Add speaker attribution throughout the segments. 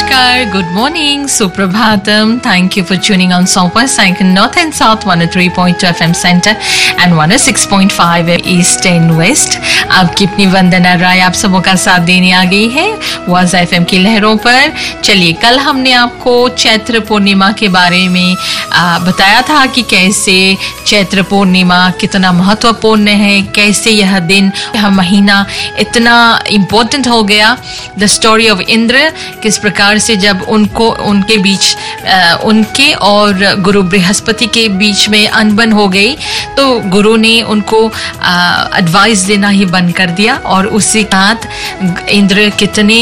Speaker 1: Namaskar, good morning, Suprabhatam. Thank you for tuning on Southwest North and South 103.2 FM Center and 106.5 East and West. आपकी अपनी वंदना राय आप सबों का साथ देने आ गई है वाज़ FM की लहरों पर। चलिए, कल हमने आपको चैत्र पूर्णिमा के बारे में बताया था कि कैसे चैत्र पूर्णिमा कितना महत्वपूर्ण है, कैसे यह दिन, यह महीना इतना इम्पोर्टेंट हो गया। द स्टोरी ऑफ इंद्र, किस प्रकार से जब उनके बीच उनके और गुरु बृहस्पति के बीच में अनबन हो गई तो गुरु ने उनको एडवाइस देना ही बंद कर दिया और उसी साथ इंद्र कितने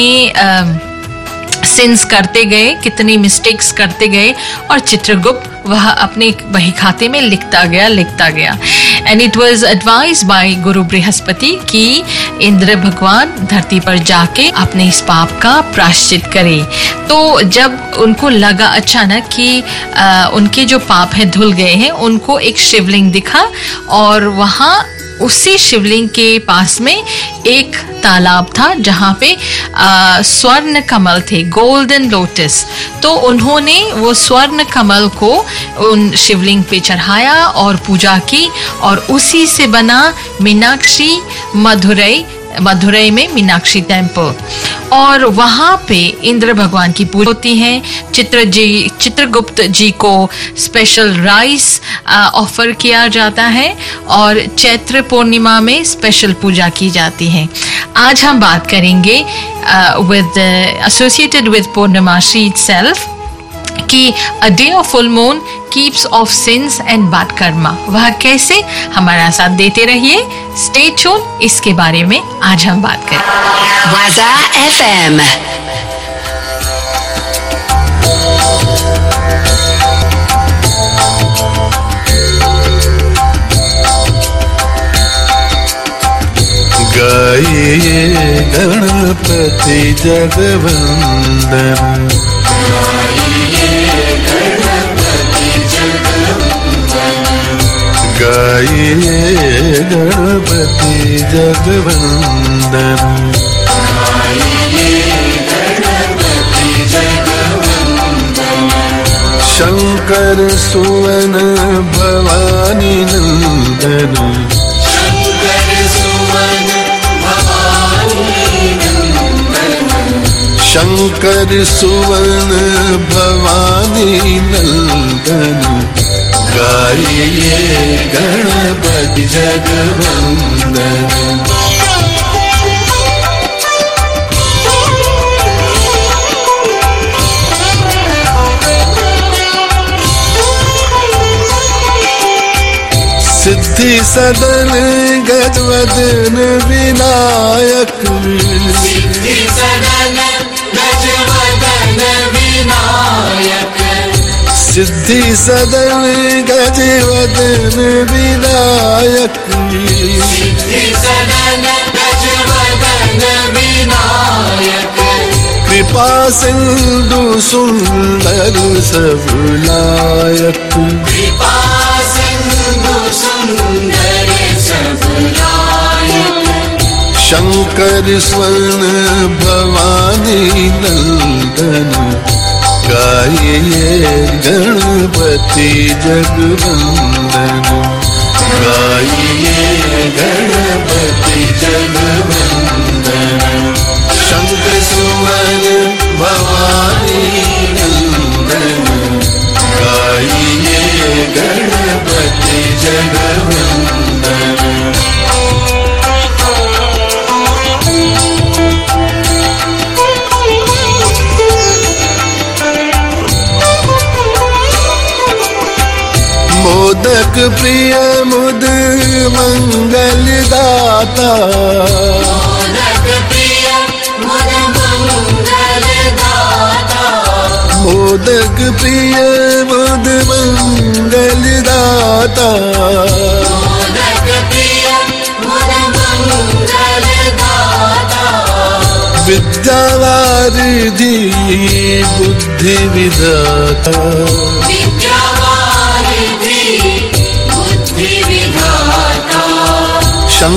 Speaker 1: सिंस करते गए, कितनी मिस्टेक्स करते गए और चित्रगुप्त वह अपने बही खाते में लिखता गया। And it was advised by Guru Brihaspati कि इंद्र भगवान धरती पर जाके अपने इस पाप का प्रायश्चित करे। तो जब उनको लगा अचानक कि उनके जो पाप हैं धुल गए हैं, उनको एक शिवलिंग दिखा और वहाँ उसी शिवलिंग के पास में एक तालाब था जहाँ पे स्वर्ण कमल थे, गोल्डन लोटस। तो उन्होंने वो स्वर्ण कमल को उन शिवलिंग पे चढ़ाया और पूजा की और उसी से बना मीनाक्षी मदुरई में मीनाक्षी टेम्पल और वहाँ पे इंद्र भगवान की पूजा होती है। चित्रगुप्त जी को स्पेशल राइस ऑफर किया जाता है और चैत्र पूर्णिमा में स्पेशल पूजा की जाती है। आज हम बात करेंगे एसोसिएटेड विद पूर्णमासी इटसेल्फ कि a day of full moon keeps off sins and bad karma. वह कैसे, हमारा साथ देते रहिए, स्टे ट्यून, इसके बारे में आज हम बात करें।
Speaker 2: Waza FM.
Speaker 3: गाइए गणपति जगवंदन, गाइए गणपति जगवंदन, शंकर सुवन भवानी नंदन, शंकर सुवन भवानी नंदन, गाइए गणपति जगवंदन। सिद्धि सदन गजवदन विनायक,
Speaker 4: सिद्धि सदन गजवदन विनायक,
Speaker 3: सिद्धि सदन गजवदन विनायक,
Speaker 4: सिद्धि सदन गजवदन विनायक,
Speaker 3: कृपा सिंधु सुंदर सब लायक,
Speaker 4: कृपा सिंधु सुंदर सब लायक,
Speaker 3: शंकर स्वर्ण भवानी नंदन, गाइए गणपति जगवंदन, गाइए गणपति जगवंदन, शंकर सुवन भवानी नंदन, गाइए गणपति जगवंदन। मोदक प्रिय मुद मंगल दाता,
Speaker 4: मोदक प्रिय मुद मंगल दाता,
Speaker 3: मोदक प्रिय मुद मंगल दाता,
Speaker 4: मोदक प्रिय मुद मंगल दाता,
Speaker 3: विद्यावारिधि बुद्धि विधाता,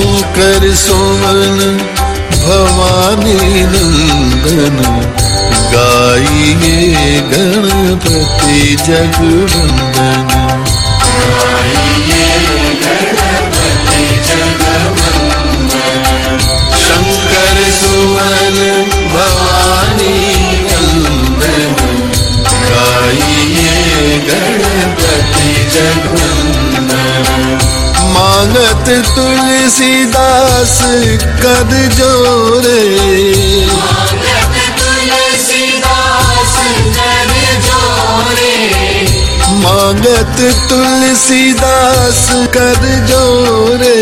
Speaker 3: शंकर सुवन भवानी नंदन, गाइए गणपति जगवंदन। शंकर सुवन भवानी नंदन, गाइए गणपति जगवंदन। मांगत तुलसीदास कर जोरे, मांगत तुलसीदास कर जोरे।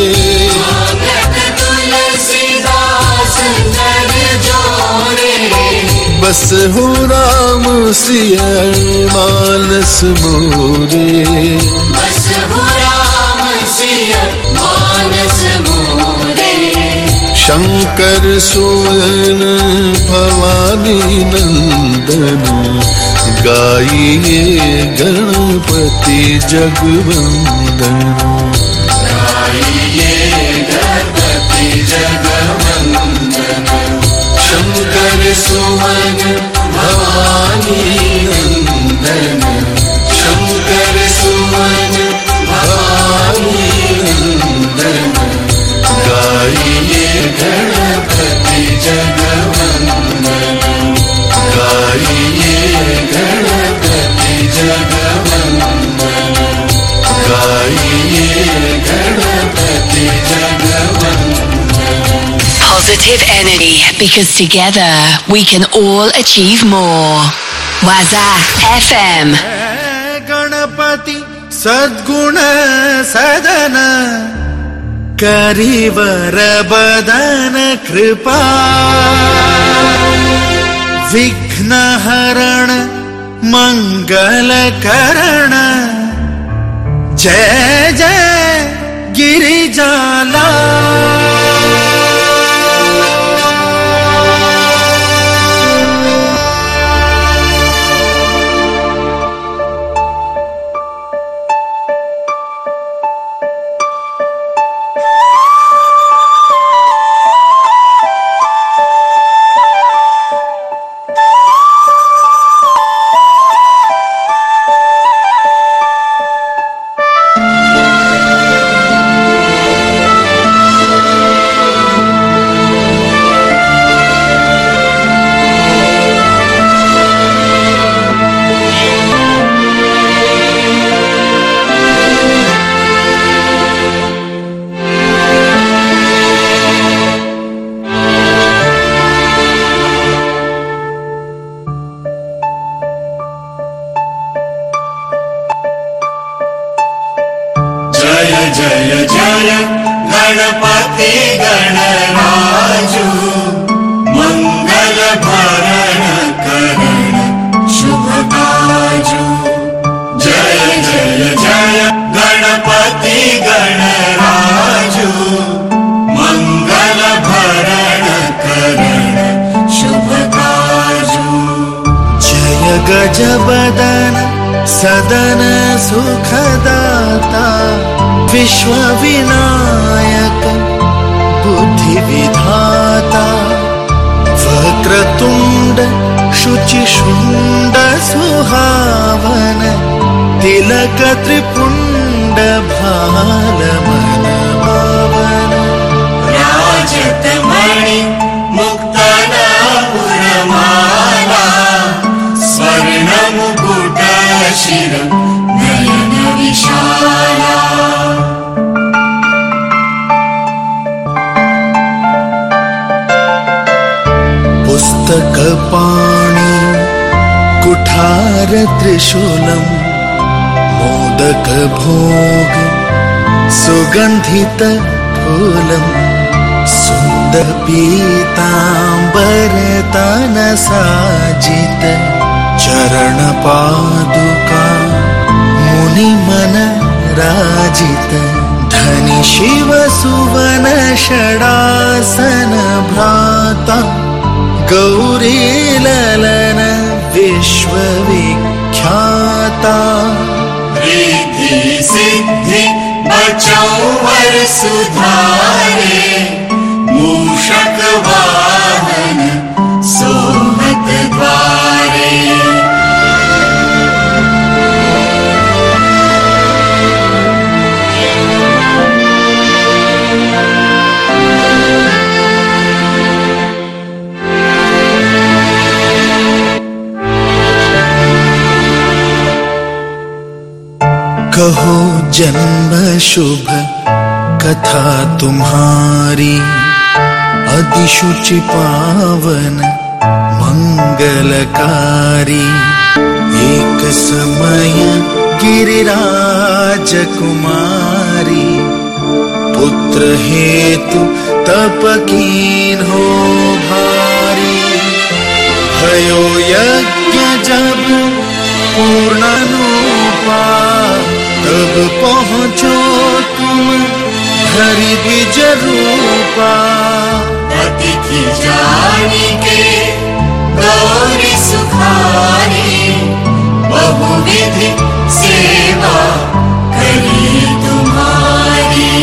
Speaker 3: बस हो राम सिया मानस मोरे,
Speaker 4: बस हो राम सिया मानस मोरे।
Speaker 3: शंकर सुवन भवानी नंदन, गाइए गणपति जगवंदन।
Speaker 4: गाइए गणपति जगवंदन।
Speaker 3: शंकर सुवन भवानी नंदन, शंकर सुवन भवानी नंदन, गाइए गणपति जगवंदन। गाइए गणपति जगवंदन, गाइए Ganpati जगवंदन।
Speaker 2: Positive energy, because together we can all achieve more. Waza FM.
Speaker 3: Ganpati सद्गुण सदन, करिवर बदन कृपा। विघ्न हरण मंगल करण, जय जय गिरिजाला।
Speaker 4: गणपति गणराजु, मंगल भरण करण शुभ काजु। जय जय जय गणपति गणराजु, मंगल भरण करण शुभ काजु।
Speaker 3: जय गजबदन सदन सुखदाता, विश्व विनायक बुद्धि विधाता। वक्रतुंड शुचिशुंड सुहावन, तिलक त्रिपुंड भाल मन भावन।
Speaker 4: राजत मणि मुक्तन पुरमाला, स्वर्ण मुकुट शिर नयन विशाला।
Speaker 3: पुस्तक पाणि कुठार त्रिशूलम्, मोदक भोग सुगंधित फूलम्। सुंदर पीतांबर तन साजित, चरण पादुका मुनि मन राजित। धनि शिव सुवन षडासन भ्राता, गौरी ललन विश्वविख्याता।
Speaker 4: रिद्धि सिद्धि बचौ वर सुधारे, मूषक वाहन सोमत द्वारे।
Speaker 3: कहो जन्म शुभ कथा तुम्हारी, अधिशुचि पावन मंगलकारी। एक समय गिरिराज कुमारी, पुत्र हेतु तप कीन हो भारी। भयो यज्ञ जब पूर्णानुपा, तब पहुँचो तुम हरि द्विज रूपा।
Speaker 4: अतिथि जानी के गौरी सुखारी, बहुविधि सेवा करी तुम्हारी।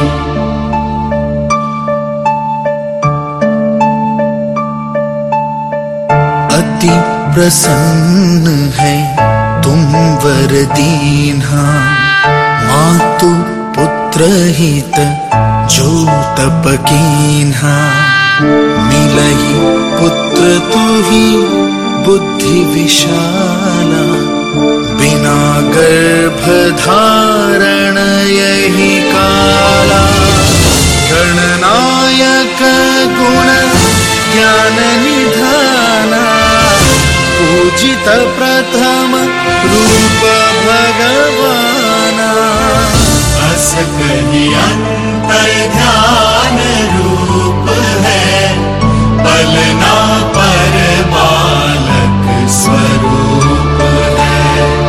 Speaker 3: अति प्रसन्न है तुम वर दीन्हा, मातु पुत्र हित जो तप कीन्हा। मिलहि पुत्र तुहि बुद्धि विशाला, बिना गर्भ धारण यही काला। गणनायक गुण ज्ञान निधाना, पूजित प्रथम रूप भगवाना।
Speaker 4: अस कहि अंतर ध्यान रूप है, पलना पर बालक स्वरूप है।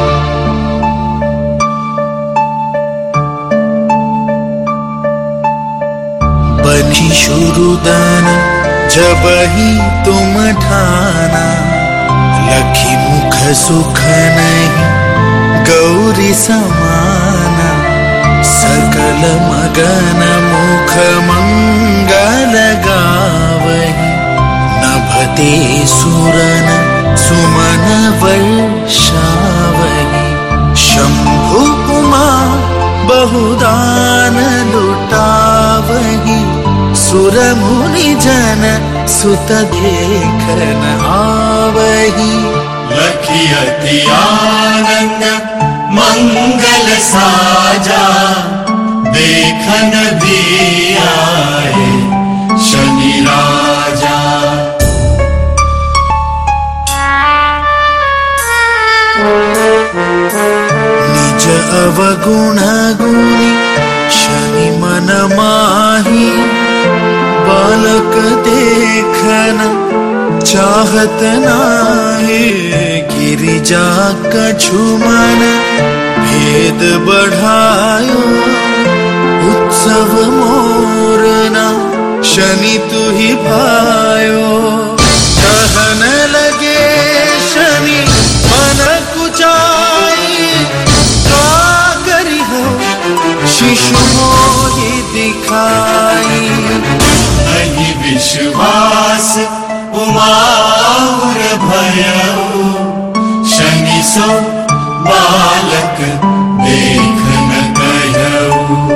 Speaker 3: बनी शुरुदन जब ही तुम ठाना, लखी मुख सुख नहीं गौरी समाना। सकल मगन मुख मंगल गावही, नभते सुरन सुमन वर्षावही। शंभु उमा बहुदान लुटावही, सुर मुनि जन सुत देखन आवही।
Speaker 4: लखी अति आनंद मंगल साजा, देखन भी आए शनि राजा।
Speaker 3: निज अवगुण गुणी शनि मन माही, बालक देखन चाहत नाही। गिरिजा कछु मन भेद बढ़ायो, उत्सव मोरना शनि तुहि भायो। कहन लगे शनि मन कुचाई, का करी हो शिशु मोहि दिखाई।
Speaker 4: नहीं विश्वास उमाउर भयउ, शनि सो बालक देख न कहऊ।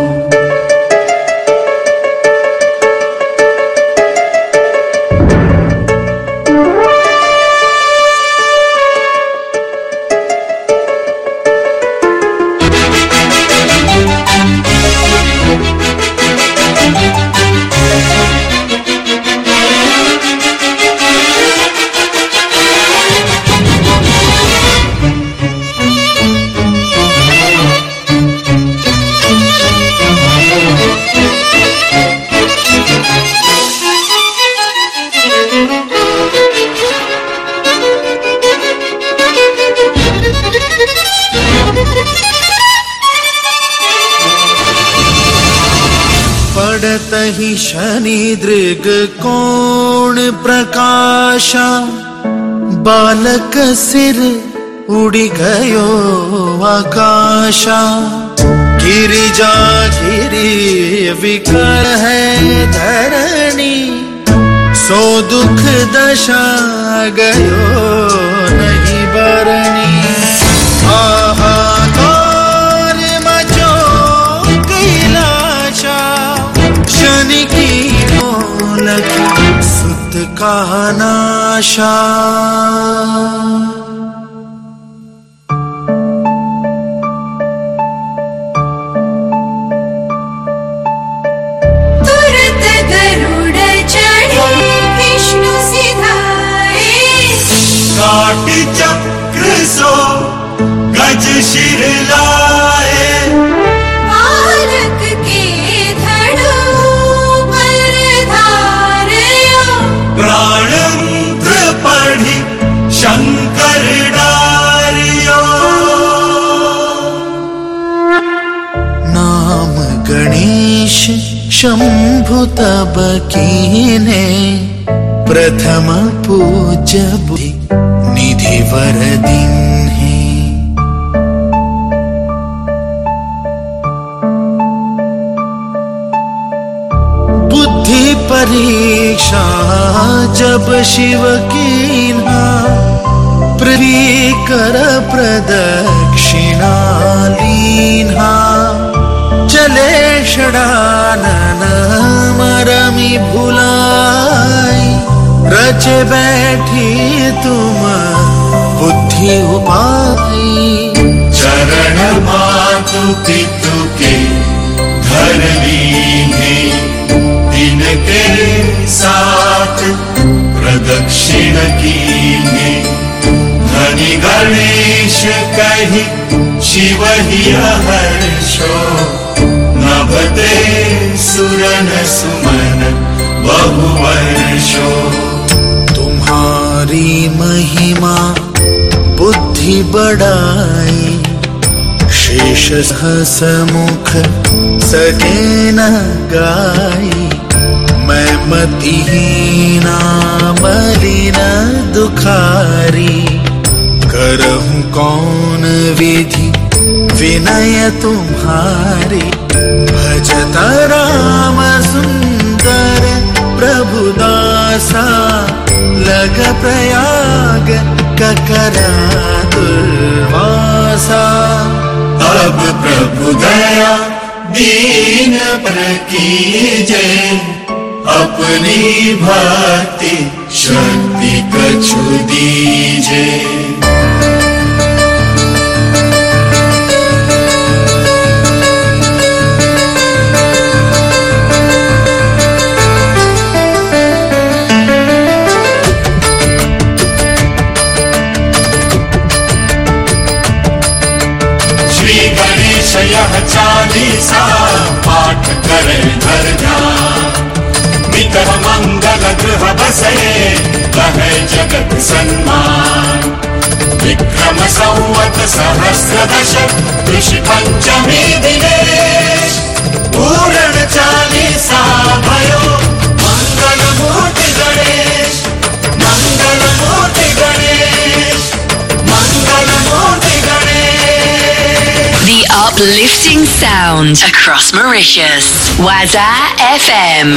Speaker 3: पड़तहि शनि दृग कोण प्रकाशा, बालक सिर उड़ी गयो आकाशा। गिरिजा गिरि विकल है धरणी, सो दुख दशा गयो नहीं बरनी। हाहाकार मचो कैलाशा, शनि की मोलक सुत का नाशा।
Speaker 4: शिर लाए,
Speaker 5: बालक के धड़ों पर धारियो,
Speaker 4: प्राण मंत्र पढ़ी शंकर डारियो।
Speaker 3: नाम गणेश शंभु तब कीने, प्रथम पूज्य बुद्धि निधि वर दीन्हे। बुद्धि परीक्षा जब शिव कीन्हा, पृथ्वी कर प्रदक्षिणा लीन्हा। चले षडानन मरमि भुलाई, रचे बैठी तुम बुद्धि उपाई।
Speaker 4: चरण मातु पितु के धरनी है, तिनके साथ प्रदक्षिण की है। धनि गणेश कहि शिव ही हर्षो, नभते सुरन सुमन बहुवर्षो।
Speaker 3: तुम्हारी महिमा बुद्धि बढ़ाई, शेष सहस मुख सके न गाई। मैं मतिहीना मलिन दुखारी, करहूँ कौन विधि विनय तुम्हारी। भजत राम सुंदर प्रभु दासा, लग प्रयाग ककरा दुर्वासा।
Speaker 4: अब प्रभु दया दीन पर कीजे, अपनी भक्ति शक्ति कछु दीजे। यह चालीसा पाठ करे धर ध्यान, मितर मंगल गृह बसे रहे जगत सन्मान। विक्रम संवत सहस्र दश ऋषि पंचमी दिनेश, पूर्ण चालीसा भयो मंगल मूर्ति गणेश। मंगल मूर्ति गणेश, मंगल मूर्ति Ganesh.
Speaker 2: The uplifting sound across Mauritius. Waza FM.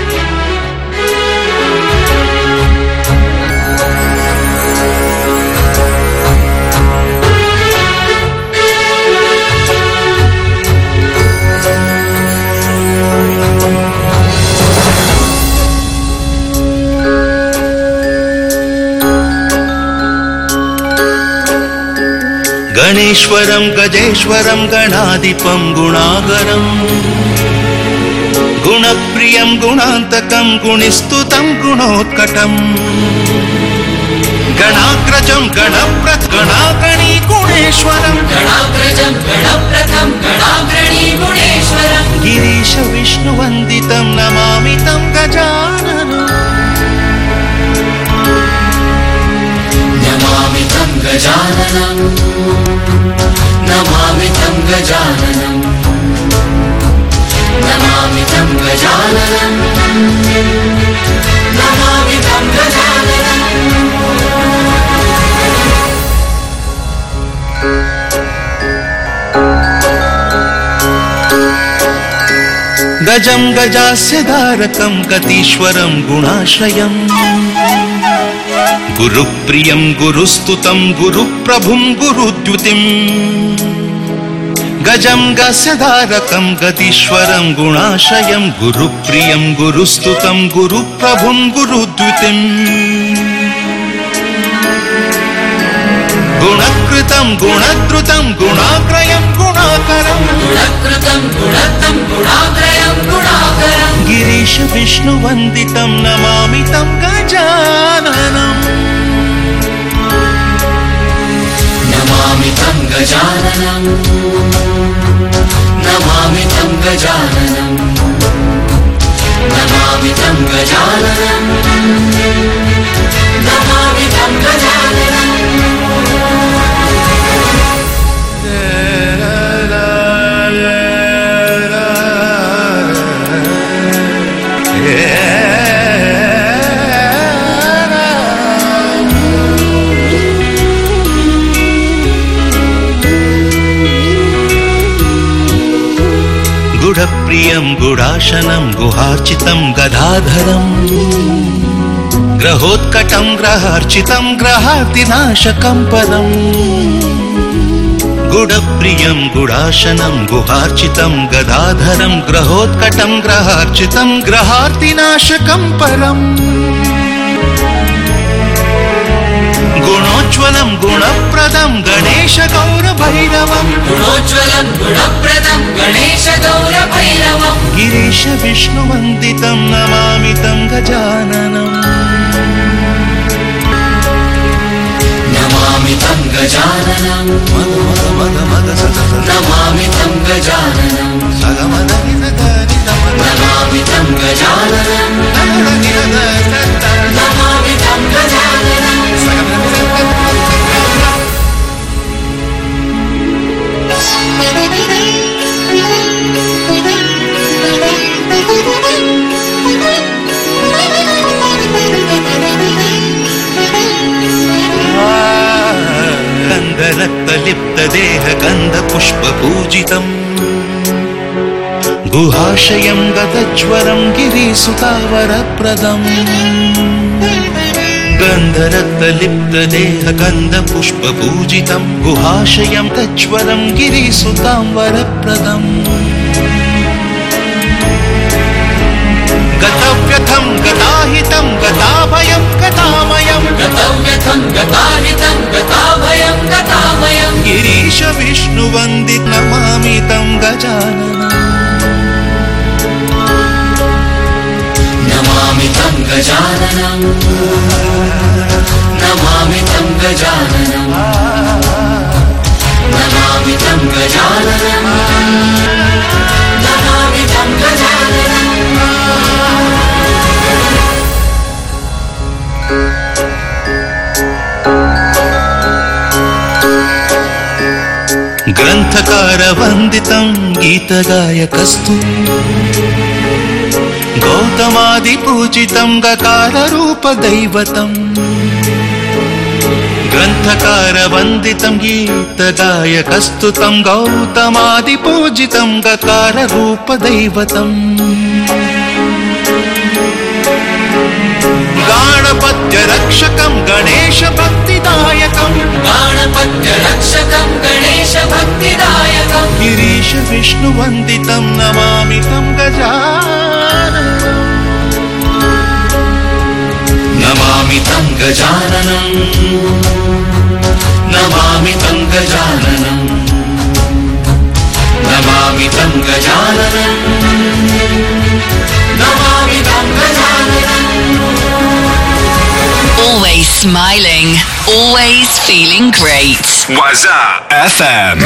Speaker 3: गणेश्वरं गजेश्वरं गणाधिपं गुणागरं, गुणप्रियं गुणान्तकं गुणिस्तुतं गुणोत्कटं। गणाग्रजं गणाग्रणी गुणेश्वरं,
Speaker 6: गणाग्रजं गणप्रथं गणाग्रणी गुणेश्वरं।
Speaker 3: Girish विष्णुवन्दितं Namami तं गजाननं।
Speaker 6: नमामि तं गजाननं, नमामि तं गजाननं, नमामि तं गजाननं, नमामि तं गजाननं।
Speaker 3: गजं गजास्य धारकं गतीश्वरं गुणाश्रयम्, गुरुप्रियं गुरुस्तुतं गुरुप्रभुं गुरुद्युतिम्। गजं गस्य धारकं गतीश्वरं गुणाश्रयं, गुरुप्रियं गुरुस्तुतं गुरुप्रभुं गुरुद्युतिम्। गुणकृतं गुणद्रुतं गुणाग्रयं गुणाकरं,
Speaker 6: गुणकृतं गुणतं गुणाग्रयं गुणाकरं।
Speaker 3: गिरीश विष्णुवन्दितं नमामि तं गजाननं।
Speaker 6: नमामि तं गजाननम् नमामि तं गजाननम् नमामि तं गजाननम् नमामि तं गजाननम्
Speaker 3: गुढप्रियं गुडाशनं गुहार्चितं गदाधरम् ग्रहोत्कटं ग्रहार्चितं ग्रहार्तिनाशकं परम् गुढप्रियं गुडाशनं गुहार्चितं गदाधरं ग्रहोत्कटं ग्रहार्चितं ग्रहार्तिनाशकं परम् गुणोज्ज्वलं गुणप्रदं गणेश गौरभैरवम्
Speaker 6: गुणोज्ज्वलं गुणप्रदं गणेश गौरभैरवम्
Speaker 3: गिरीश विष्णुवन्दितं नमामि तं गजाननम्
Speaker 6: नमामि तं गजाननम् नमामि तं गजाननम् नमामि तं गजाननम् नमामि तं गजाननम्
Speaker 3: गन्धरक्तलिप्तदेह गन्धपुष्पपूजितम् गुहाशयं गतज्वरं गिरिसुतावरप्रदम् गन्धरक्तलिप्तदेह गन्धपुष्पपूजितं गुहाशयं तज्वरं गिरिसुतां वरप्रदम् गतव्यथं गताहितं गताभयं गतामयं
Speaker 6: गतव्यथं गताहितं गताभयं गतामयं
Speaker 3: गिरीश विष्णुवन्दित नमामि तं गजाननम्
Speaker 6: नमामि तं गजाननम् नमामि तं गजाननम् नमामि तं गजाननम् नमामि तं गजाननम्
Speaker 3: ग्रन्थकारवन्दितं गीतगायकस्तु गौतमादिपूजितं गकाररूपदैवतम् ग्रन्थकारवन्दितं गीतगायकस्तु तं गौतमादिपूजितं गकाररूपदैवतम् गाणपत्यरक्षकं गणेशभक्तिदायकं
Speaker 6: गाणपत्यरक्षकं गणेशभक्तिदायकं
Speaker 3: गिरीश विष्णुवन्दितं नमामि तं गजाननम्
Speaker 6: नमामि तं गजाननम् नमामि तं गजाननम् नमामि तं गजाननम् नमामि तं गजाननम्
Speaker 2: Always smiling, always feeling great.
Speaker 4: Waza FM.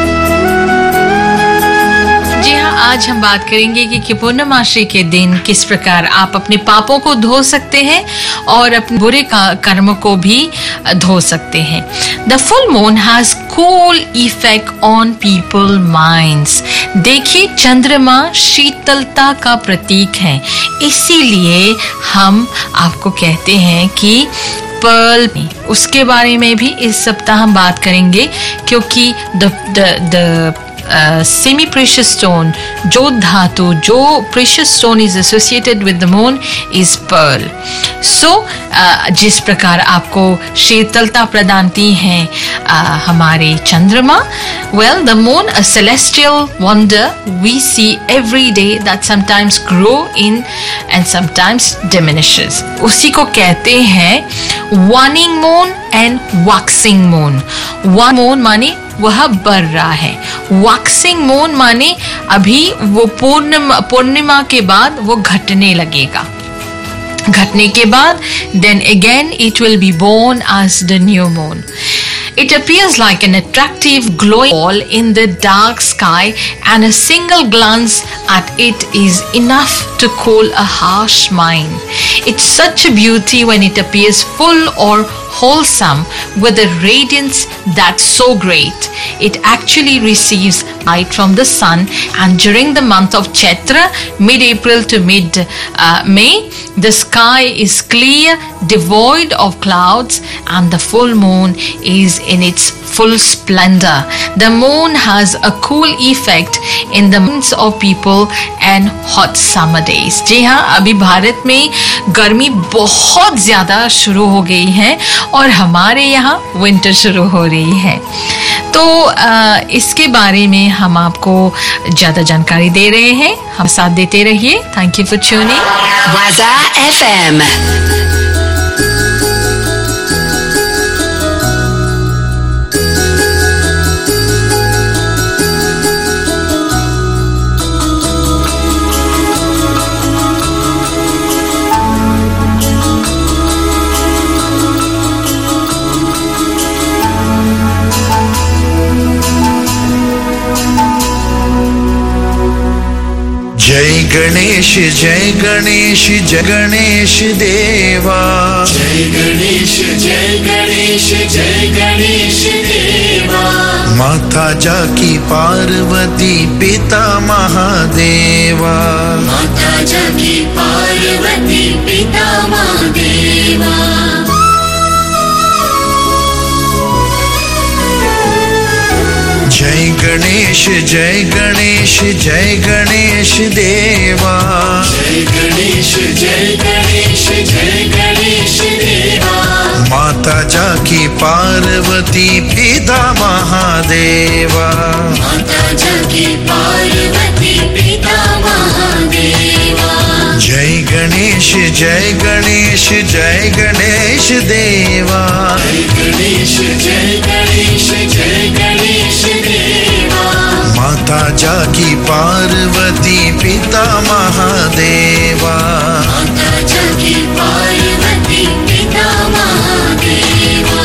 Speaker 1: जी हाँ, आज हम बात करेंगे कि पूर्णमासी के दिन किस प्रकार आप अपने पापों को धो सकते हैं और अपने बुरे कर्मों को भी धो सकते हैं. The full moon has cool effect on people minds. देखिए, चंद्रमा शीतलता का प्रतीक है, इसीलिए हम आपको कहते हैं कि पर्ल, उसके बारे में भी इस सप्ताह हम बात करेंगे, क्योंकि द semi precious stone, जो धातु, जो precious stone is associated with the moon is pearl. So जिस प्रकार आपको शीतलता प्रदानती हैं हमारे चंद्रमा, well, the moon, a celestial wonder we see every day that sometimes grow in and sometimes diminishes. उसी को कहते हैं waning moon and waxing moon. One moon माने वह बढ़ रहा है, वैक्सिंग मून माने अभी वो पूर्णिमा के बाद वो घटने लगेगा, घटने के बाद then again it will be born as the new moon. It appears like an attractive glowing ball in the dark sky, and a single glance at it is enough to cool a harsh mind. It's such a beauty when it appears full or wholesome with a radiance that's so great. It actually receives light from the sun, and during the month of Chaitra, mid-April to mid-May, the sky is clear, devoid of clouds, and the full moon is in its full splendor. The moon has a cool effect in the minds of people and hot summer days. जी हाँ, अभी भारत में गर्मी बहुत ज़्यादा शुरू हो गई है और हमारे यहाँ विंटर शुरू हो रही है। तो इसके बारे में हम आपको ज़्यादा जानकारी दे रहे हैं, हम साथ देते रहिए। Thank you for tuning.
Speaker 2: Waza FM.
Speaker 3: जय गणेश जय गणेश जय गणेश देवा।
Speaker 6: जय गणेश जय गणेश जय गणेश देवा।
Speaker 3: माता जाकी पार्वती पिता महादेवा।
Speaker 6: माता जाकी पार्वती पिता महादेवा।
Speaker 3: जय गणेश जय गणेश जय गणेश देवा।
Speaker 6: जय गणेश जय गणेश जय गणेश देवा।
Speaker 3: माता जाकी पार्वती पिता महादेवा।
Speaker 6: माता जाकी पार्वती पिता महादेवा।
Speaker 3: जय गणेश जय गणेश जय गणेश देवा।
Speaker 6: जय गणेश जय गणेश जय गणेश देवा।
Speaker 3: माता जाकी पार्वती पिता महादेवा।
Speaker 6: माता जाकी पार्वती पिता महादेवा।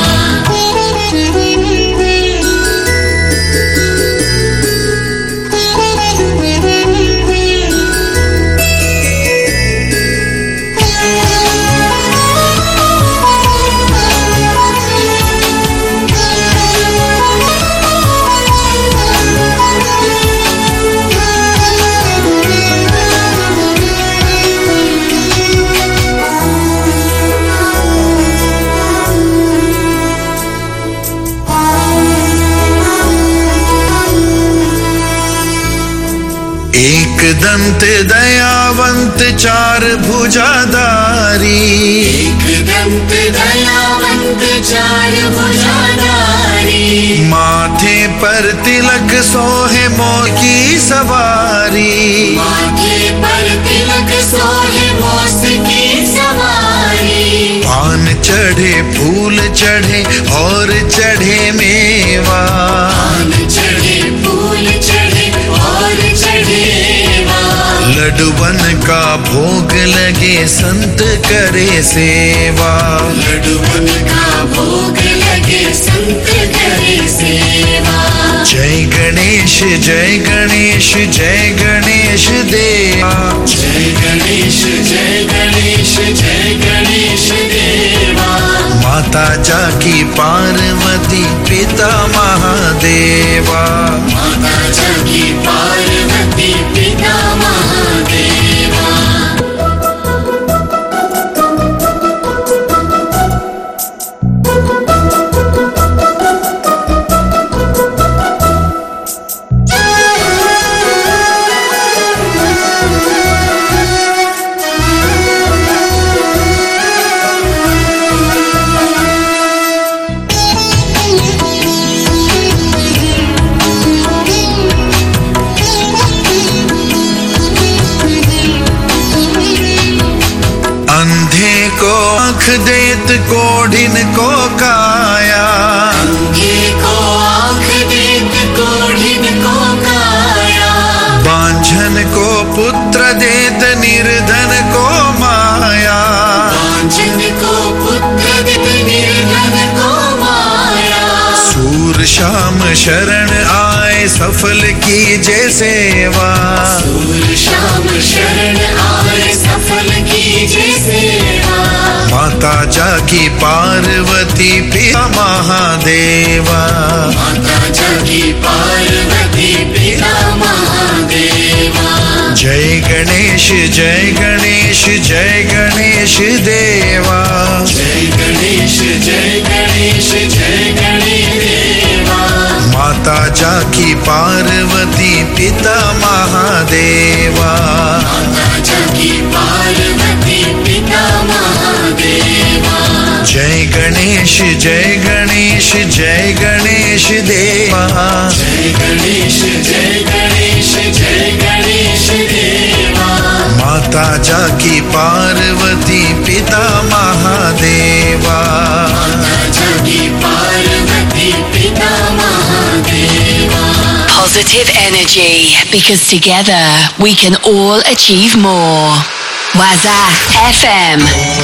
Speaker 3: एक दंत दयावंत चार भुजाधारी।
Speaker 6: एक दंत दयावंत चार भुजाधारी।
Speaker 3: माथे पर तिलक सोहे मोह की सवारी।
Speaker 6: माथे पर तिलक सोहे मोस की सवारी।
Speaker 3: पान चढ़े फूल चढ़े और चढ़े मेवा।
Speaker 6: पान चढ़े फूल चढ़े और चढ़े मेवा।
Speaker 3: लड्डूवन का भोग लगे संत करे सेवा।
Speaker 6: लड्डूवन का भोग लगे संत करे सेवा।
Speaker 3: जय गणेश जय गणेश जय गणेश देवा।
Speaker 6: जय गणेश जय गणेश जय गणेश देवा।
Speaker 3: माता जाकी पार्वती पिता महादेवा।
Speaker 6: माता जाकी पार्वती पिता महादेवा।
Speaker 3: देत कोढ़िन को काया।
Speaker 6: अंधे को आँख देत कोढ़िन को काया।
Speaker 3: बांझन को पुत्र देत निर्धन को माया।
Speaker 6: बांझन को पुत्र देत निर्धन को माया।
Speaker 3: शाम शरण आए सफल कीजे सेवा
Speaker 6: सूर्य शाम शरण आए सफल कीजे सेवा
Speaker 3: माता जाकी पार्वती पिता महादेवा
Speaker 6: माता जाकी पार्वती पिता महादेवा
Speaker 3: जय गणेश जय गणेश जय गणेश देवा
Speaker 6: जय गणेश जय गणेश जय गणेश देवा
Speaker 3: माता जाकी पार्वती पिता महादेवा
Speaker 6: माता जाकी पार्वती पिता महादेवा
Speaker 3: जय गणेश जय गणेश जय गणेश देवा
Speaker 6: जय गणेश जय गणेश जय गणेश देवा
Speaker 3: माता जाकी पार्वती पिता महादेवा
Speaker 6: माता जाकी पार्वती पिता Mahadeva
Speaker 2: Positive energy, because together we can all achieve more. Waza FM.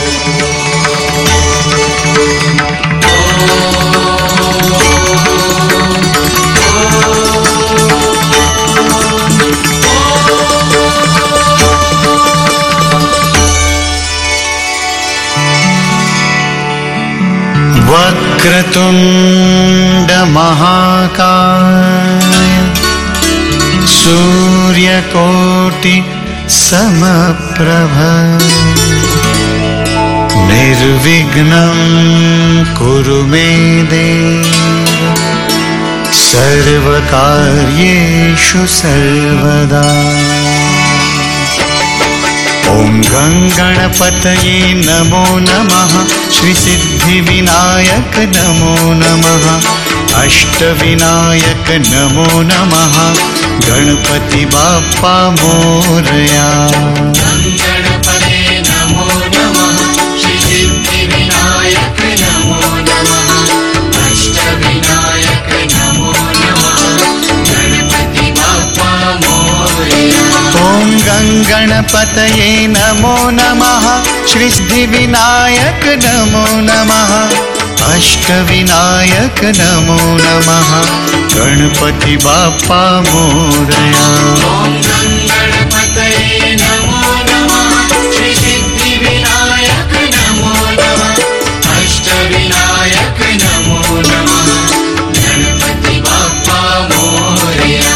Speaker 7: Vakratunda महाकाय सूर्यकोटि समप्रभ निर्विघ्नं कुरु मे देव सर्वकार्येषु सर्वदा ओम गंगणपतये नमो नमः श्री सिद्धिविनायक नमो नमः अष्टविनायक नमो नमः गणपति बाप्पा मोरया
Speaker 6: गणपते नमो नमः श्री सिद्धिविनायक नमो नमः अष्टविनायक नमो नमः गणपति बाप्पा मोरया
Speaker 7: ओम गंगणपतये नमो नमः श्री सिद्धिविनायक नमो नमः अष्टविनायक नमो नमः गणपति बाप्पा मोरया
Speaker 6: ओम गणपतये नमो नमः श्री सिद्धिविनायक नमो नमः अष्टविनायक नमो नमः गणपति बाप्पा मोरया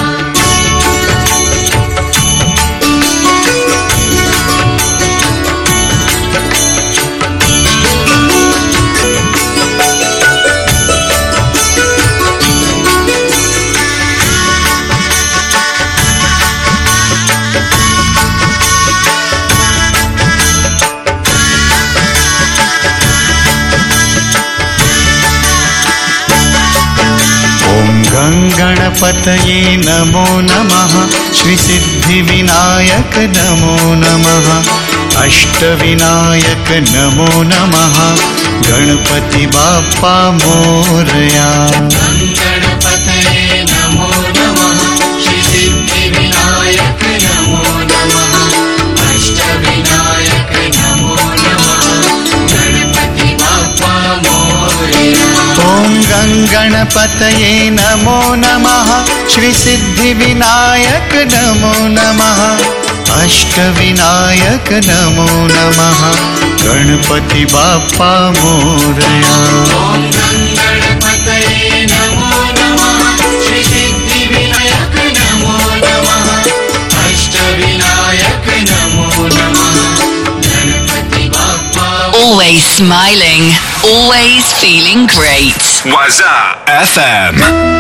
Speaker 7: गणपतये नमो नमः श्री सिद्धिविनायक नमो नमः अष्टविनायक नमो नमः गणपति बाप्पा मोरया
Speaker 6: गणपतये नमो नमः श्री सिद्धिविनायक नमो नमः अष्टविनायक नमो नमः गणपति बाप्पा मोरया
Speaker 7: ओम गणपतये नमो नमः श्री सिद्धिविनायक नमो नमः अष्टविनायक नमो नमः गणपति बाप्पा मोरया
Speaker 6: ओम गणपतये नमो नमः श्री सिद्धिविनायक नमो नमः अष्टविनायक नमो नमः Ganpati Bappa
Speaker 2: Always smiling, always feeling great.
Speaker 4: Waza FM.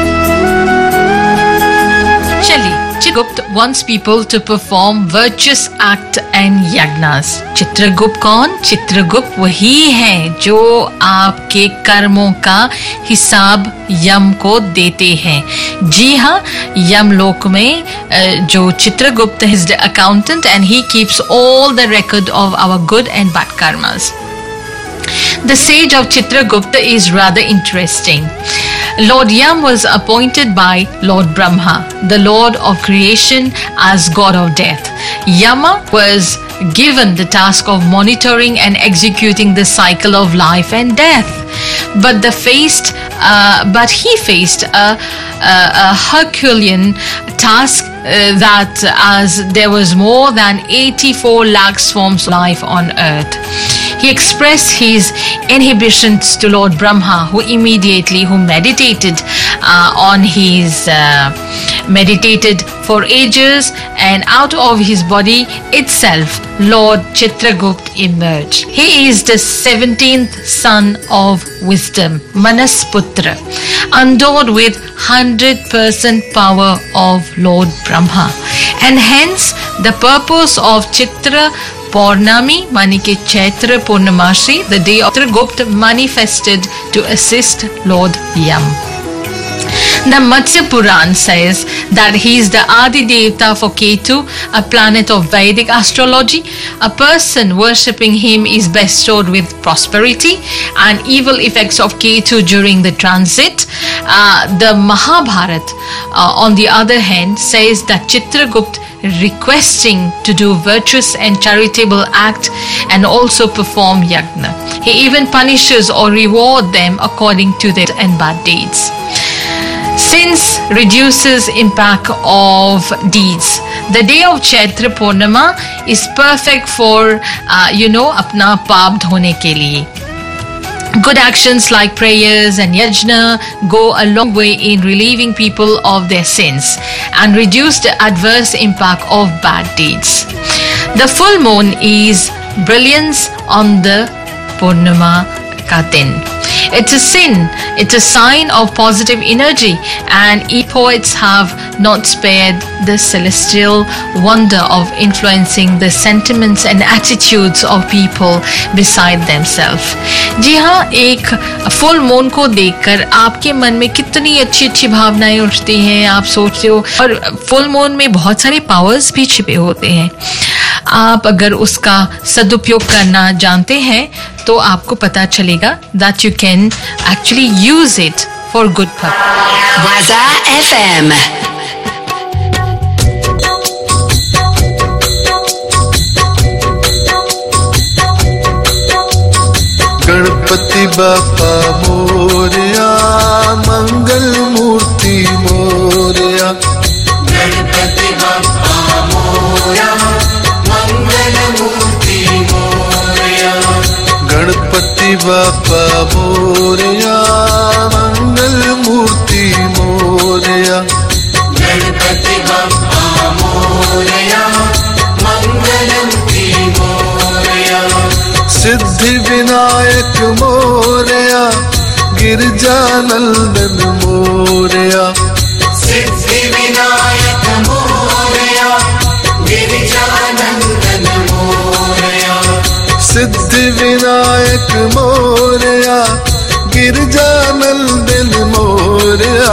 Speaker 1: चलिए, Chitragupta wants people to perform virtuous act and yagnas. Chitragupta कौन? चित्रगुप्त वही है जो आपके कर्मों का हिसाब यम को देते हैं. जी हाँ, यमलोक में जो Chitragupta is the accountant and he keeps all the record of our good and bad karmas. The sage of Chitragupta is rather interesting. Lord Yam was appointed by Lord Brahma, the Lord of creation, as god of death. Yama was given the task of monitoring and executing the cycle of life and death. but he faced a Herculean task that as there was more than 84 lakh forms of life on earth. He expressed his inhibitions to Lord Brahma, who meditated meditated for ages, and out of his body itself Lord Chitragupt emerged. He is the 17th son of wisdom, Manasputra, endowed with 100% power of Lord Brahma, and hence the purpose of Chitra Purnami, mani ke Chaitra Purnamashi, the day of Chitragupt, manifested to assist Lord Yam. The Matsya Puran says that he is the Adi Devta for Ketu, a planet of Vedic astrology. A person worshipping him is bestowed with prosperity and evil effects of Ketu during the transit. The Mahabharat, on the other hand, says that Chitragupt requesting to do virtuous and charitable act and also perform yagna. He even punishes or reward them according to their and bad deeds. Since reduces impact of deeds, the day of Chaitra Purnama is perfect for अपना पाप धोने के लिए. Good actions like prayers and yajna go a long way in relieving people of their sins and reduce the adverse impact of bad deeds. The full moon is brilliance on the Purnama ka din. It's a sign of positive energy, and poets have not spared the celestial wonder of influencing the sentiments and attitudes of people beside themselves. जी हाँ, एक full moon को देखकर आपके मन में कितनी अच्छी अच्छी भावनाएं उठती हैं, आप सोचते हो, और फुल मून में बहुत सारे पावर्स भी छिपे होते हैं. आप अगर उसका सदुपयोग करना जानते हैं तो आपको पता चलेगा that you can actually use it for good purpose.
Speaker 2: Waza FM.
Speaker 3: Ganpati बापा मोरया, मंगल मूर्ति मोरया.
Speaker 6: गणपति बप्पा मोरया, मंगल मूर्ति मोरया.
Speaker 3: गणपति बापा मोरया, मंगल मूर्ति मोरया.
Speaker 6: गणपति बप्पा मोरया, मंगल मूर्ति मोरया.
Speaker 3: सिद्धि विनायक मोरया, गिरजानंदन मोरया.
Speaker 6: सिद्धि विनायक मोरया, गिरिजानंदन मोरया.
Speaker 3: सिद्धि विनायक मोरया, गिरजानंदन मोरया.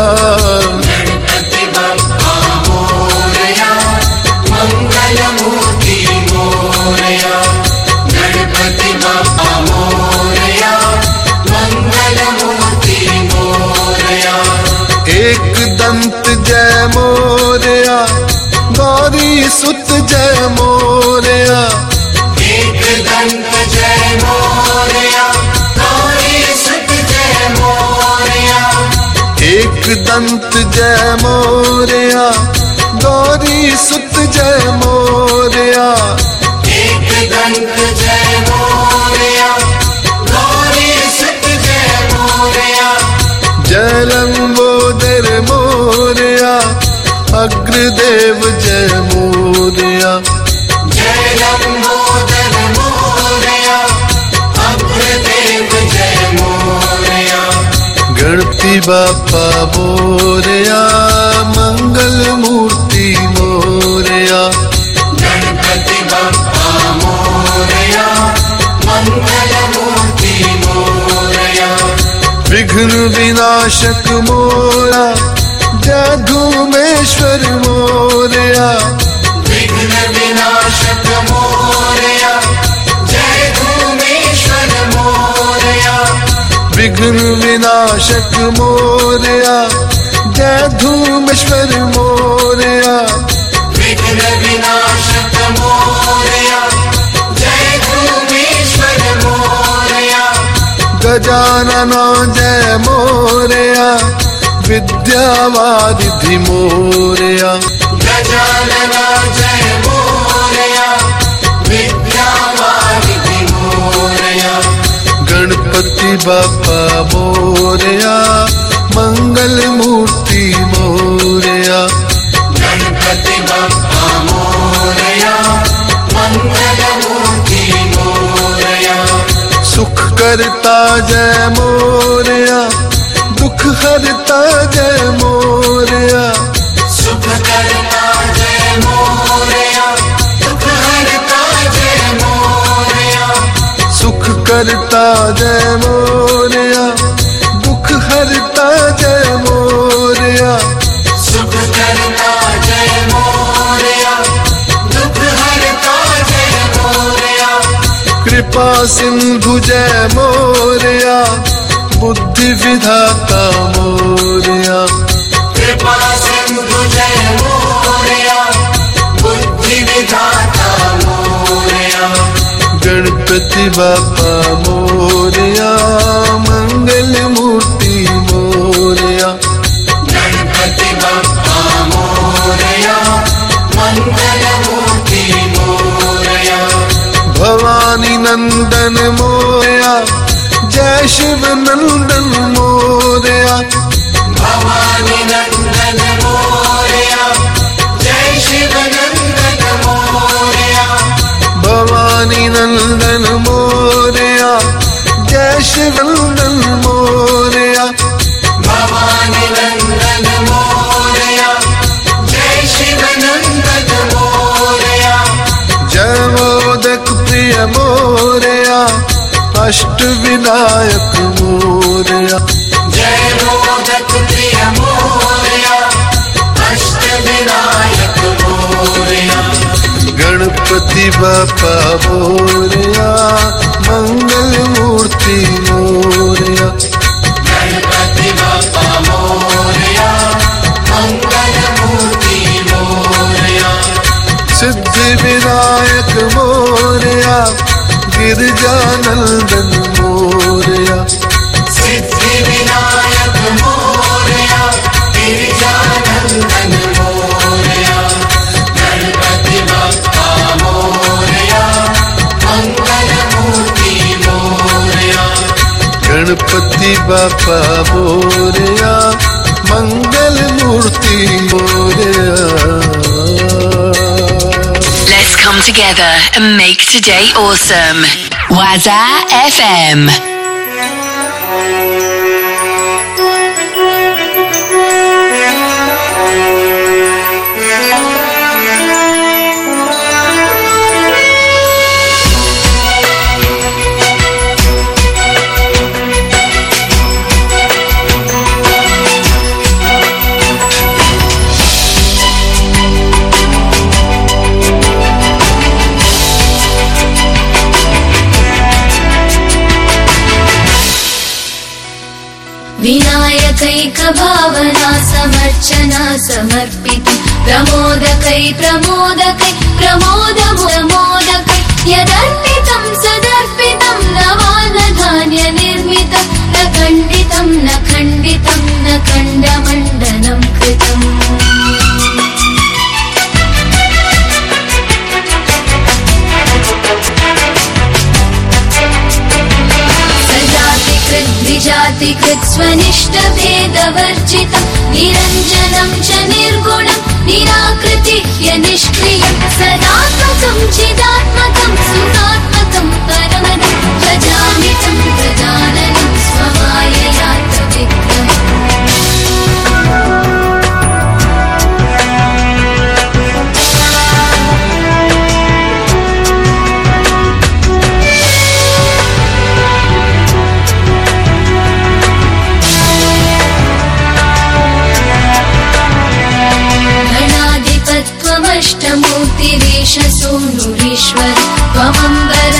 Speaker 6: गणपति बप्पा मोरया, मंगल मूर्ति मोरया. गणपति बप्पा मोरया, मंगल मूर्ति मोरया.
Speaker 3: एक दंत जय मोरया, गौरी सुत जय मोरया.
Speaker 6: एक दंत जय मोरया, गौरी सुत जय मोरया.
Speaker 3: एक दंत जय मोरया, गौरी सुत जय मोरया.
Speaker 6: एक दंत जय मोरया, गौरी सुत जय मोरया.
Speaker 3: जय लंबोदर मोरया, अग्रदेव जय मोरया.
Speaker 6: जय लंबोदर मोरया, अग्रदेव जय मोरया.
Speaker 3: गणपति बापा मोरया, मंगल मूर्ति मोरया.
Speaker 6: गणपति बप्पा मोरया, मंगल मूर्ति मोरया.
Speaker 3: विघ्न विनाशक मोरा, जय धूमेश्वर मोरया.
Speaker 6: विघ्न विनाशक मोरया, जय धूमेश्वर मोरया.
Speaker 3: विघ्न विनाशक मोरया, जय धूमेश्वर मोरया.
Speaker 6: विघ्न विनाशक मोरया, जय धूमेश्वर मोरया.
Speaker 3: गजानना जय मोरया विद्यावारिधि मोरया
Speaker 6: गजानना जय मोरया विद्यावारिधि मोरया
Speaker 3: गणपति बाप्पा मोरया मंगल मूर्ति मोरया
Speaker 6: गणपति बाप्पा मोरया मंगल मूर्ति मोरया
Speaker 3: सुख करता जय मोरया दुख हरता जय मोरया
Speaker 6: सुख करता जय मोरया दुख हरता जय मोरया
Speaker 3: सुख करता जय मोरया दुख हरता जय मोरया
Speaker 6: सुख करता जय मोरया दुख हरता जय मोरया
Speaker 3: कृपा सिंधु जय मोरया बुद्धि विधाता मोरया
Speaker 6: कृपा सिंधु जय मोरया बुद्धि विधाता मोरया
Speaker 3: गणपति बाप्पा मोरया मंगल मूर्ति मोरया
Speaker 6: गणपति बाप्पा मोरया मंगल मूर्ति मोरया
Speaker 3: भवानी नंदन मोरया जय शिव नंदन मोरया
Speaker 6: भवानी नंदन मोरया जय शिव नंदन मोरया
Speaker 3: भवानी नंदन मोरया जय शिव नंदन मोरया
Speaker 6: भवानी नंदन मोरया जय शिव नंदन मोरया
Speaker 3: जय मोदक प्रिय मोरया अष्ट विनायक मोरया
Speaker 6: जय मोदक प्रिय मोरया अष्ट विनायक मोरया
Speaker 3: गणपति बाप्पा मोरया मंगल मूर्ति मोरया
Speaker 6: गणपति बाप्पा मोरया मंगल मूर्ति मोरया
Speaker 3: सिद्धि विनायक मोरया गिरजानंदन मोरया
Speaker 6: सिद्धि विनायक मोरया गिरिजानंदन मोरया गणपति बाप्पा मोरया मंगल मूर्ति मोरया
Speaker 3: गणपति बाप्पा मोरया मंगल मूर्ति Morya
Speaker 2: Let's come together and make today awesome. Waza FM.
Speaker 5: विनायकैक भावना समर्चना समर्पित प्रमोदकै प्रमोदकै प्रमोदकै यदर्पितं सदर्पितं नवानधान्य निर्मितं न खण्डितं न खण्डितं न खण्डमण्डनं कृतम् द्विजातिकृत् स्वनिष्ठभेदवर्जितं निरञ्जनं च निर्गुणं निराकृतिह्य निष्क्रियं सदात्मकं चिदात्मकं सुखात्मकं परमं प्रजामितं प्रजाननं स्वमाययात्मविग्रहम् अष्टमूर्तिरेश सोनुरीश्वर त्वमम्बर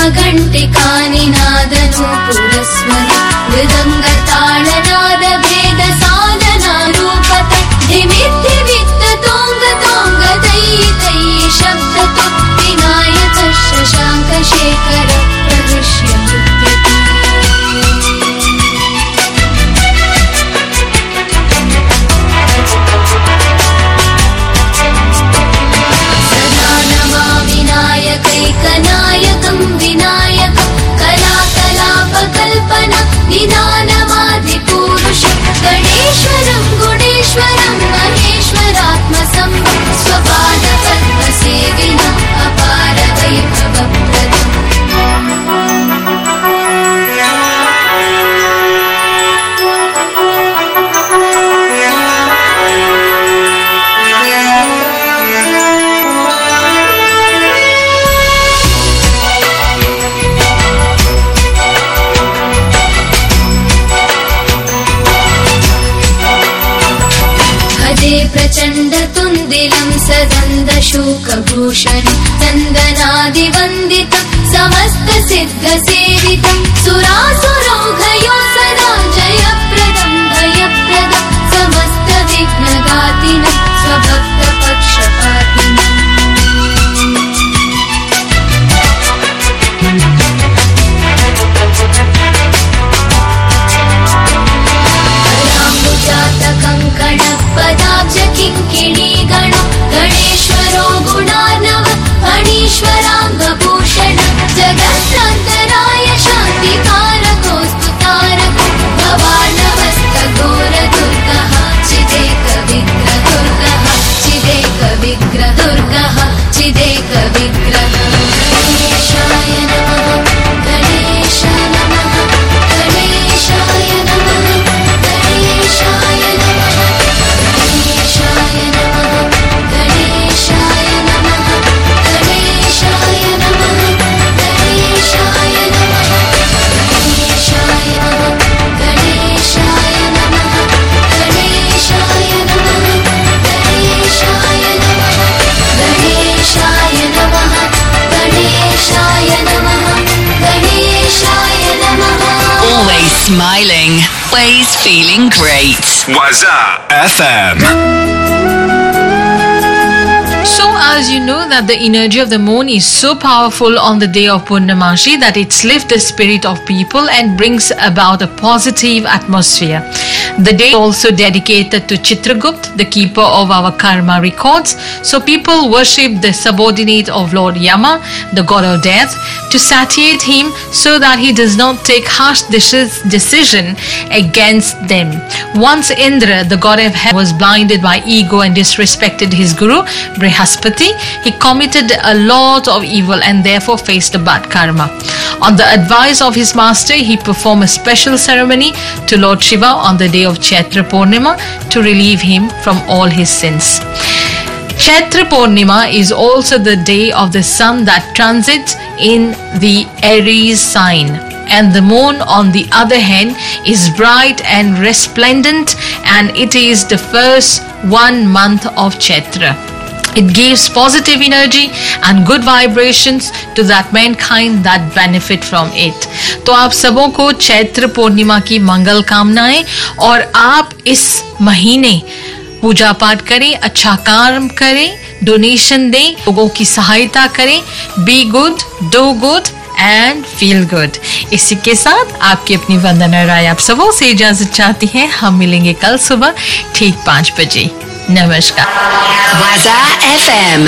Speaker 5: घण्टिकानिनादनूपुरस्वर मृदङ्गताळनादभेदसाधनारूपत धिमिद्धिमित्ततोङ्गतोङ्गतय्यि तय्यि शब्दतो विनायक शशाङ्कशेखर प्रहृष्यमुद्यते नायकं विनायक कलाकलापकल्पना निदानमादिपुरुष गणेश्वरं गुणेश्वरं महेश्वरात्मसं स्वपादपद्मसेविना अपार वैभवप्रदम् प्रचण्डतुन्दिलं सदन्दशूकभूषणं नन्दनादिवन्दितं समस्तसिद्धसेवितं सुरासुरौघयो सदा जयप्रदं भयप्रदं समस्तविघ्नघातिनं स्वभक्तपक्षपातिनम् पदाब्ज किङ्किणीगण गणेश्वरो गुणार्णव फणीश्वराङ्गभूषण जगत्रान्तराय शान्तिकारकोऽस्तु तारको भवार्णवस्तघोरदुर्गः चिदेकविग्रहदुर्गः चिदेकविग्रहदुर्गः चिदेकविग्रह गणेशाय नमः गणेशाय नमः गणेशाय नमः गणेशाय नमः गणेशाय नमः गणेशाय नमः गणेशाय नमः गणेशाय नमः गणेशाय नमः गणेशाय नमः गणेशाय नमः गणेशाय नमः गणेशाय नमः गणेशाय नमः गणेशाय नमः.
Speaker 2: Always smiling, always feeling great.
Speaker 4: Waza FM.
Speaker 1: So, as you know that the energy of the moon is so powerful on the day of Purnamashi that it lifts the spirit of people and brings about a positive atmosphere. The day is also dedicated to Chitragupt, the keeper of our karma records. So people worship the subordinate of Lord Yama, the god of death, to satiate him so that he does not take harsh decision against them. Once Indra, the god of heaven, was blinded by ego and disrespected his guru, Brihaspati, he committed a lot of evil and therefore faced a bad karma. On the advice of his master, he performed a special ceremony to Lord Shiva on the day of Chaitra Purnima to relieve him from all his sins. Chaitra Purnima is also the day of the sun that transits in the Aries sign, and the moon on the other hand is bright and resplendent, and it is the first 1 month of Chaitra. It gives positive energy and good vibrations to that mankind that benefit from it. तो आप सबों को चैत्र पूर्णिमा की मंगल कामनाएं, और आप इस महीने पूजा पाठ करें, अच्छा काम करें, डोनेशन दें, लोगों की सहायता करें, be good, do good and feel good. इसी के साथ आपकी अपनी वंदना राय आप सबों से इजाजत चाहती है. हम मिलेंगे कल सुबह ठीक 5 बजे. नमस्कार.
Speaker 2: Waza FM.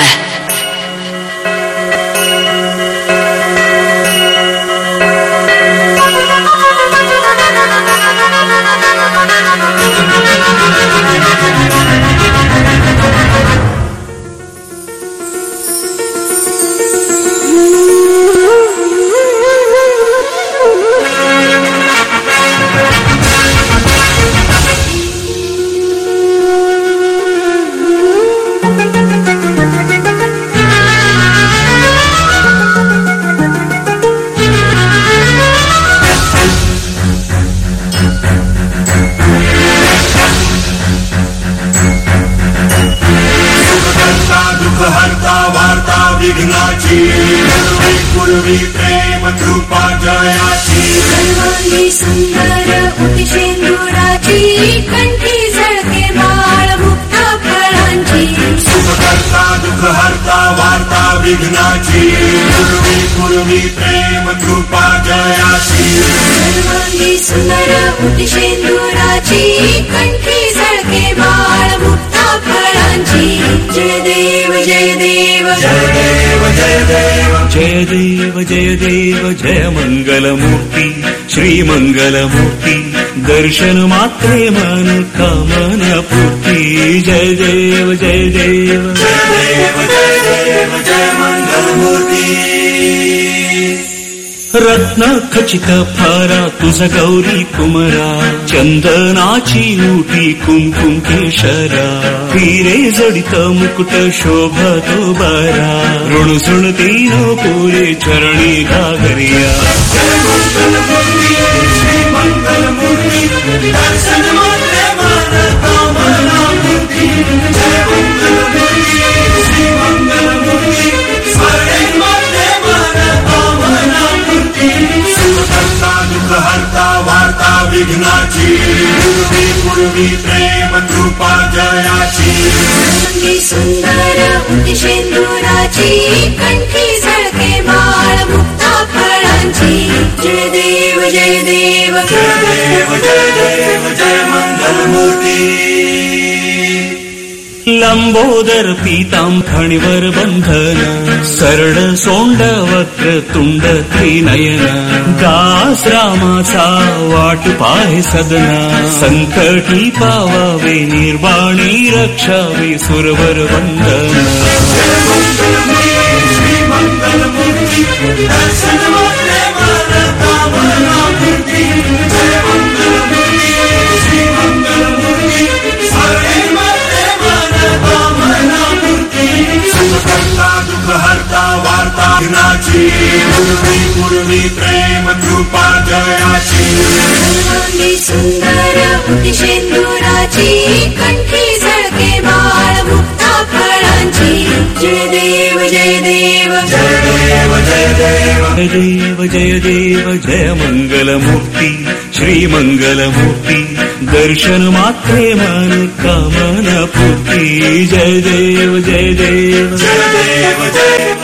Speaker 6: विघ्नाची पूर्वी प्रेम कृपा जयाची
Speaker 5: सर्वांगी सुंदर उतिशेंदुराची कंठी झळके बाळ मुक्ता फळांची
Speaker 6: सुख करता दुःख हरता वार्ता विघ्नाची पूर्वी पूर्वी प्रेम कृपा जयाची
Speaker 5: सर्वांगी सुंदर उतिशेंदुराची कंठी झळके बाळ मुक्ता फळांची जय देव जय देव
Speaker 6: जय देव जय देव
Speaker 8: जय देव जय देव जय मंगलमूर्ती श्री मंगलमूर्ती दर्शन मात्रे मन कामना पूर्ती जय देव जय देव
Speaker 6: जय देव जय देव जय मंगलमूर्ती
Speaker 8: रत्न खचित फारा तुझ गौरी कुमरा चंदनाची उटी कुंकुम केशरा हिरे जडित मुकुट शोभतो बारा ऋण तीन पुरे चरणी घागरिया
Speaker 6: जय मंगलमूर्ती श्री मंगलमूर्ती दर्शन मात्रे मन कामना पूर्ती जय मंगलमूर्ती श्री मंगलमूर्ती स्मरणे मात्रे मन कामना पूर्ती सुख करता दुःख हरता वार्ता विघ्नाची पूर्वी पूर्वी प्रेम कृपा जयाची
Speaker 5: सर्वांगी सुंदर उतिशेंदुराची कंठी झळके बाळ मुक्ता फळांची जय देव जय देव
Speaker 6: जय देव जय देव जय मंगलमूर्ती
Speaker 8: लंबोदर पीतां फणिवर बंधन सरळ सोंड वक्र तुंड त्रिनयन दास रामाचा वाट पाहे सदना संकटी पावावे निर्वाणी रक्षावे सुरवर वंदन
Speaker 6: जय मंगलमूर्ती श्री मंगलमूर्ती दर्शन मात्रे मन कामना पूर्ती जय मंगलमूर्ती श्री मंगलमूर्ती स्मरणे मात्रे मन कामना पूर्ती सुख करता दुःख हरता वार्ता विघ्नाची पूर्वी पूर्वी प्रेम कृपा जयाची
Speaker 5: सर्वांगी सुंदर उतिशेंदुराची कंठी झळके बाळ मुक्ता फळांची जय देव जय देव
Speaker 6: जय देव जय देव
Speaker 8: जय देव जय देव जय मंगलमूर्ती श्री मंगलमूर्ती दर्शन मात्रे मन कामना पूर्ती जय देव जय देव
Speaker 6: जय देव जय